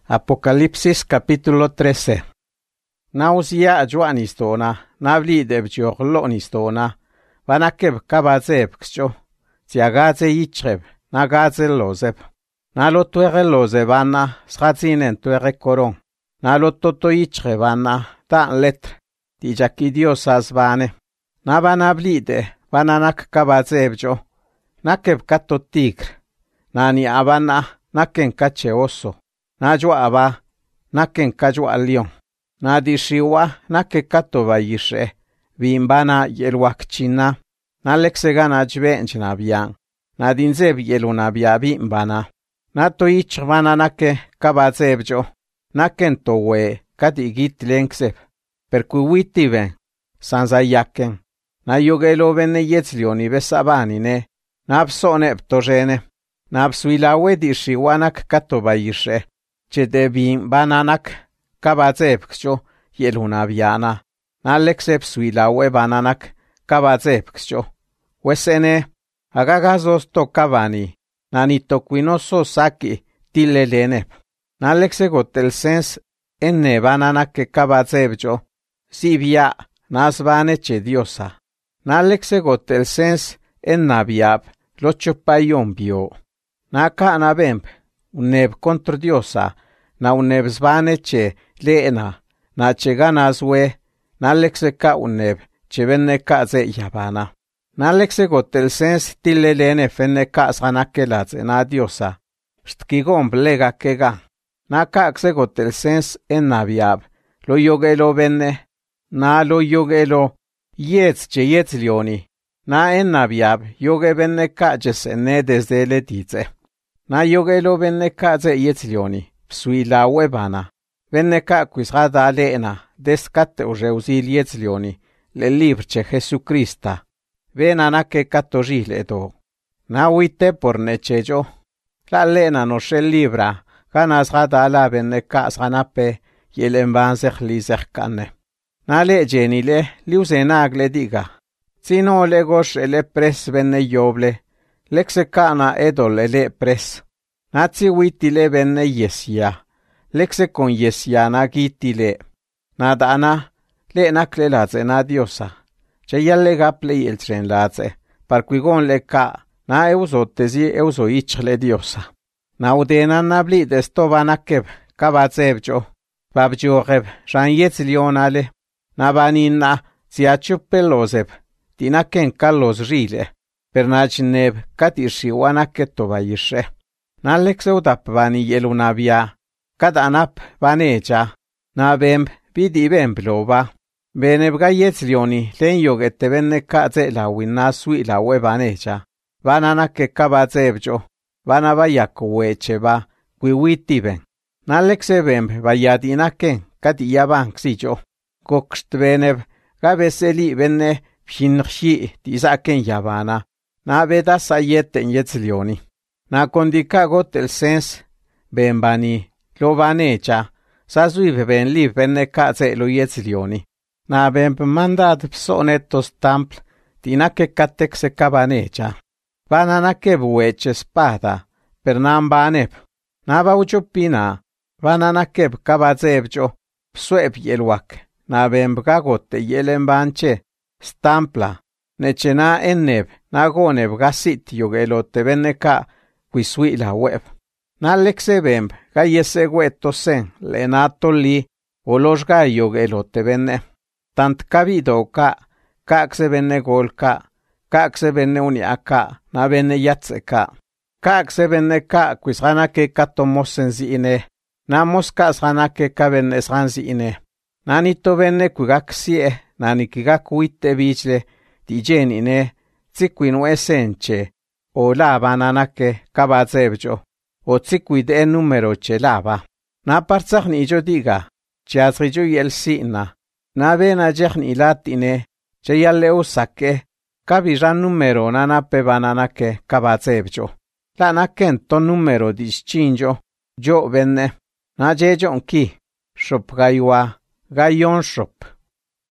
Apocalipsis capítulo 13. Nauzia ajwa nistona, navli debjog lo nistona, vanakeb kabazeb kcho, tiagaze yicheb, nagaze lozeb. Nalo tuere lozebana, schatzinen tuere koron. Nalo toto yichebana, tan letr, tijaki Dios asbane. Nabanavlide, vananak kabazebjo, nakeb kato tigr, nani abana, naken kache oso. Najwa aba, naken kajwa lion. Nadishiwa, nake kato vayishe, bimbana yelwakchina. Nalexegana jbenchna bian. Nadinzeb yelunabia bimbana. Nato ichvana nake kabazebjo. Naken towe, katigit lenkseb. Perkuwitiven, sanzayaken. Nayogelo bene yetzlioni besabanine. Napsoneb tojene. Napsuilawe dishiwanak kato vayishe. Chedebin bananak kabazebkcho yelunabiana. Nalexeb suilawe bananak kabazebkcho. Wesene agagazos tokabani. Nanitoquinoso saki tilelenep. Nalexegotelsens enne bananak kabazebjo. Sibia nasbane che diosa. Nalexegotelsens ennabiab lochopayon bio. Naka anabemp. Uneb contra diosa, na uneb zvane che leena, na che ganazwe, nalexe ka uneb, che venne ka ze yabana. Nalexe gotelsens tilelene fenne ka zanakelatze na diosa, stkigom blega kega. Na ka xe gotelsens ennabiab, lo yogelo venne, na lo yogelo yetz che yetz lioni, na ennabiab yoge venne ka jesene desde letitze. Na yogelo venne kaze yetzlioni, psuila webana. Venne ka quisrada leena, descate ureusil yetzlioni, le librche Jesucrista. Vena nake katojile do. Na wite por nechejo. La leena no shel libra, ganas rada la venne ka sanape, yelembanzech lizerkane. Na le genile, liusenagle diga. Sino legos ele pres venne yoble. Lexecana edol ele pres. Natsi witile venne yesia. Lexecon yesiana gitile. Nadana le nakle laze na diosa. Cheyalle gaple el tren laze. Parquigon le ka. Na eusotezi euso ichle diosa. Na udena nabli destobanakeb. Kabazebjo. Babjoreb. Shan yetzlionale. Nabanina ziachupelozeb. Tinaken kalos rile. Pernachneb katishi wanaketo vayishe. Nalexeudap vani yelunabia. Kadanap vanecha. Nabem bidibem bloba. Benebga yetzlioni len yogete venne kaze la winasui la webanecha. Vananake kabazebjo. Vanabayako wecheba. Wiwitiben. Nalexebem vayadinaken katiyaban xijo. Kokstveneb gabeseli venne pshinxi tisaken yabana. Na veda sayeten yetzlioni. Na kondika gotelsens benbani lo vanecha. Sazui ben li venne kaze lo yetzlioni. Na ben mandad psonetos tampl tinake katekse kabanecha. Vananake bueche spada per nambanep. Na bauchopina vananake kabazebjo psuep yelwak. Na ben gagote yelembanche stampla. Nechena enneb, nagoneb gasit yogelote veneka, quisui la web. Nalexebemb, gayese guetosen, lenato li, olos gayogelote venne. Tant cabido ka se venne golka, se venne uniaka, na venne yatseka. Se venne ka, quisranake katomosen zine, na moskas ranake ka venne sranzine. Nanito venne quigaksie, nanikigak witte vichle, Dijenine, tzikwin esenche, o lava nanake kabazebjo, o tzikwid en numero che lava. Na partzachni jo diga, chiazrijo yel sina, na vena jechni latine, che yalleu sake, kabijan numero nanape bananake kabazebjo. La naken ton numero dischinjo, jo venne, na jejon ki, shop gaywa, gayon shop.